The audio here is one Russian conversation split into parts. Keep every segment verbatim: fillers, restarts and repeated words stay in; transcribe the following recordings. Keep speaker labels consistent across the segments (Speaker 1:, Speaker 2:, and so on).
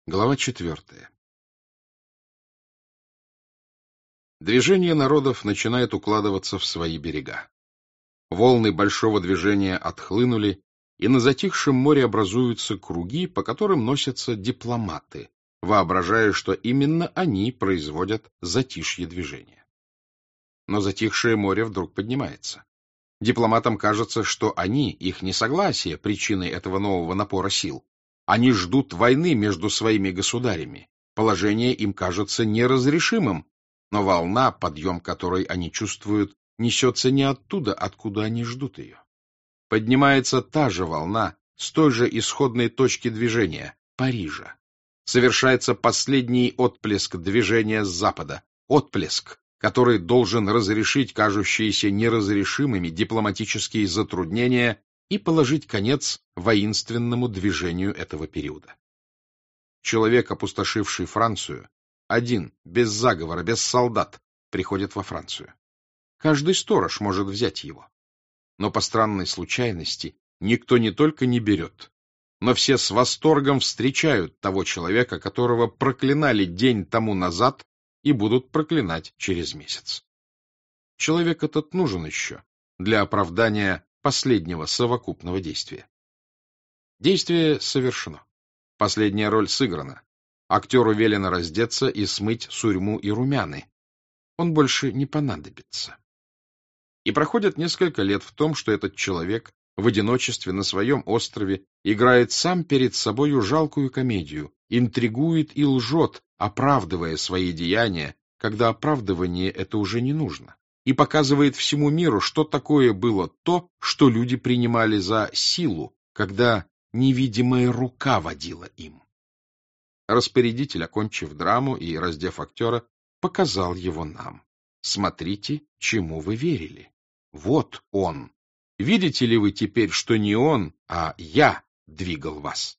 Speaker 1: Глава четвертая. Движение народов начинает укладываться в свои берега. Волны большого движения отхлынули, и на затихшем море образуются круги, по которым носятся дипломаты, воображая, что именно они производят затишье движения. Но затихшее море вдруг поднимается. Дипломатам кажется, что они, их несогласие, причиной этого нового напора сил. Они ждут войны между своими государями. Положение им кажется неразрешимым, но волна, подъем которой они чувствуют, несется не оттуда, откуда они ждут ее. Поднимается та же волна с той же исходной точки движения — Парижа. Совершается последний отплеск движения с запада, отплеск, который должен разрешить кажущиеся неразрешимыми дипломатические затруднения и положить конец воинственному движению этого периода. Человек, опустошивший Францию, один, без заговора, без солдат, приходит во Францию. Каждый сторож может взять его. Но по странной случайности никто не только не берет, но все с восторгом встречают того человека, которого проклинали день тому назад и будут проклинать через месяц. Человек этот нужен еще для оправдания последнего совокупного действия. Действие совершено. Последняя роль сыграна. Актеру велено раздеться и смыть сурьму и румяны. Он больше не понадобится. И проходит несколько лет в том, что этот человек в одиночестве на своем острове играет сам перед собою жалкую комедию, интригует и лжет, оправдывая свои деяния, когда оправдывание это уже не нужно, и показывает всему миру, что такое было то, что люди принимали за силу, когда невидимая рука водила им. Распорядитель, окончив драму и раздев актера, показал его нам. Смотрите, чему вы верили. Вот он. Видите ли вы теперь, что не он, а я двигал вас?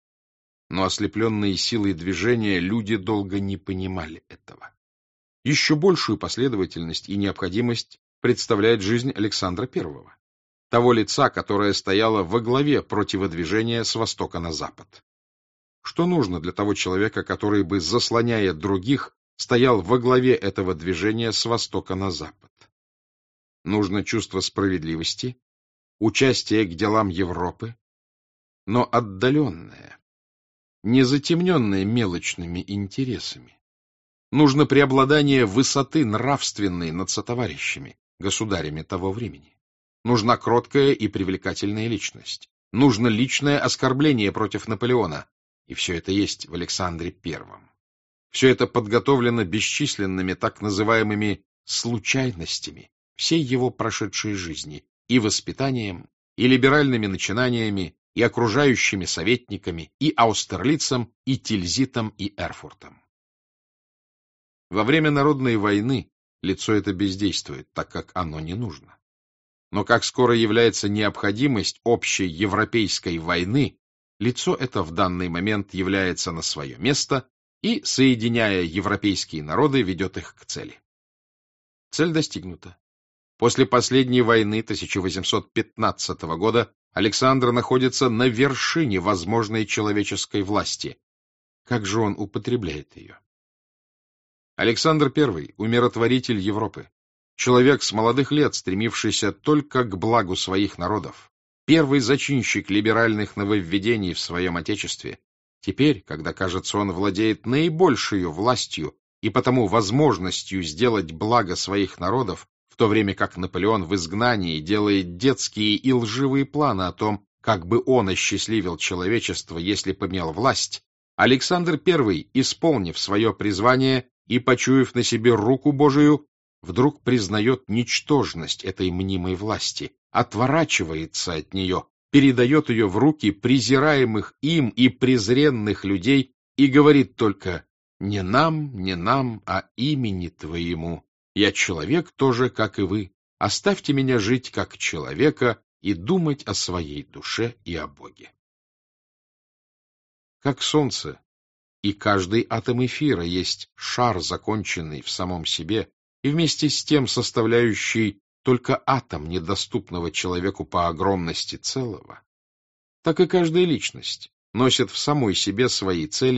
Speaker 1: Но ослепленные силой движения люди долго не понимали этого. Еще большую последовательность и необходимость представляет жизнь Александра Первого, того лица, которое стояло во главе противодвижения с востока на запад. Что нужно для того человека, который бы, заслоняя других, стоял во главе этого движения с востока на запад? Нужно чувство справедливости, участие к делам Европы, но отдаленное, не затемненное мелочными интересами. Нужно преобладание высоты нравственной над сотоварищами, государями того времени. Нужна кроткая и привлекательная личность. Нужно личное оскорбление против Наполеона. И все это есть в Александре Первом. Все это подготовлено бесчисленными так называемыми случайностями всей его прошедшей жизни, и воспитанием, и либеральными начинаниями, и окружающими советниками, и Аустерлицем, и Тильзитом, и Эрфуртом. Во время народной войны лицо это бездействует, так как оно не нужно. Но как скоро является необходимость общей европейской войны, лицо это в данный момент является на свое место и, соединяя европейские народы, ведет их к цели. Цель достигнута. После последней войны тысяча восемьсот пятнадцатого года Александр находится на вершине возможной человеческой власти. Как же он употребляет ее? Александр Первый — умиротворитель Европы, человек с молодых лет, стремившийся только к благу своих народов, первый зачинщик либеральных нововведений в своем отечестве. Теперь, когда, кажется, он владеет наибольшей властью и потому возможностью сделать благо своих народов, в то время как Наполеон в изгнании делает детские и лживые планы о том, как бы он осчастливил человечество, если бы имел власть, Александр Первый, исполнив свое призвание и почуяв на себе руку Божию, вдруг признает ничтожность этой мнимой власти, отворачивается от нее, передает ее в руки презираемых им и презренных людей и говорит только: «Не нам, не нам, а имени Твоему. Я человек тоже, как и вы. Оставьте меня жить как человека и думать о своей душе и о Боге». Как солнце, и каждый атом эфира есть шар, законченный в самом себе, и вместе с тем составляющий только атом недоступного человеку по огромности целого, так и каждая личность носит в самой себе свои цели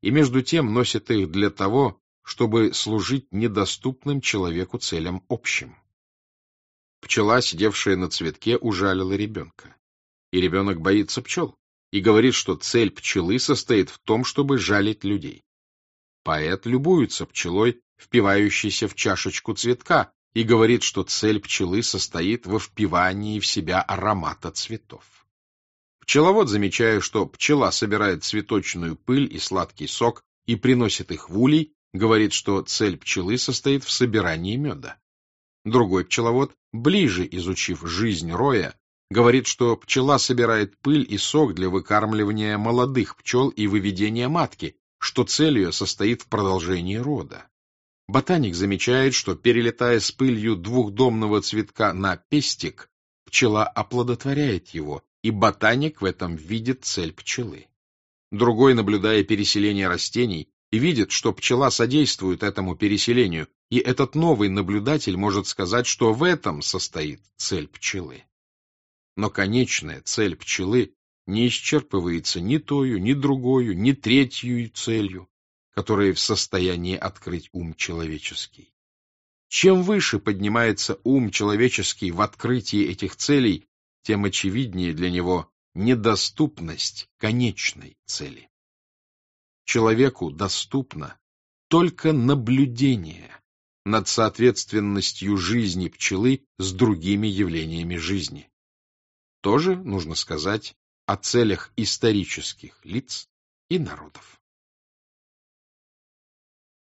Speaker 1: и между тем носит их для того, чтобы служить недоступным человеку целям общим. Пчела, сидевшая на цветке, ужалила ребенка. И ребенок боится пчел и говорит, что цель пчелы состоит в том, чтобы жалить людей. Поэт любуется пчелой, впивающейся в чашечку цветка, и говорит, что цель пчелы состоит во впивании в себя аромата цветов. Пчеловод, замечая, что пчела собирает цветочную пыль и сладкий сок и приносит их в улей, говорит, что цель пчелы состоит в собирании меда. Другой пчеловод, ближе изучив жизнь роя, говорит, что пчела собирает пыль и сок для выкармливания молодых пчел и выведения матки, что цель ее состоит в продолжении рода. Ботаник замечает, что, перелетая с пылью двухдомного цветка на пестик, пчела оплодотворяет его, и ботаник в этом видит цель пчелы. Другой, наблюдая переселение растений, видит, что пчела содействует этому переселению, и этот новый наблюдатель может сказать, что в этом состоит цель пчелы. Но конечная цель пчелы не исчерпывается ни тою, ни другою, ни третью целью, которые в состоянии открыть ум человеческий. Чем выше поднимается ум человеческий в открытии этих целей, тем очевиднее для него недоступность конечной цели. Человеку доступно только наблюдение над соответственностью жизни пчелы с другими явлениями жизни. Тоже нужно сказать о целях исторических лиц и народов.